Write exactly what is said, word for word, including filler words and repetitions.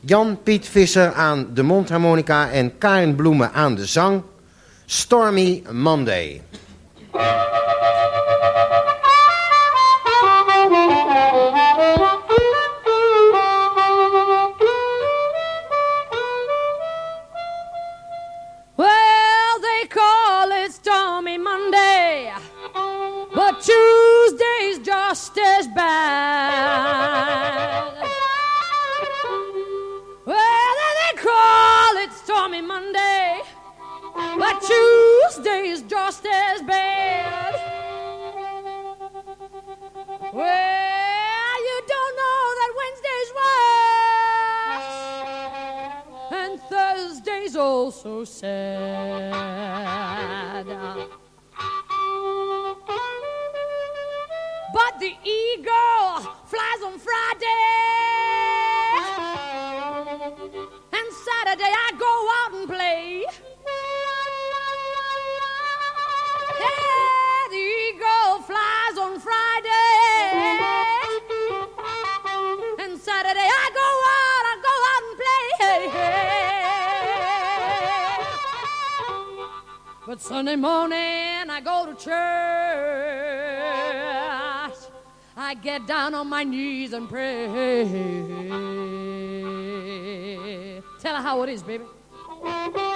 Jan-Piet Visser aan de mondharmonica en Karin Bloemen aan de zang. Stormy Monday. Well, they call it Stormy Monday, but Tuesday's just as bad. Well, they call it Stormy Monday, but Tuesday's just as bad. Well, you don't know that Wednesday's worse, and Thursday's also sad. But the eagle flies on Friday, and Saturday I go out and play. Yeah, the eagle flies on Friday, and Saturday I go out, I go out and play. But Sunday morning I go to church, I get down on my knees and pray. Tell her how it is, baby.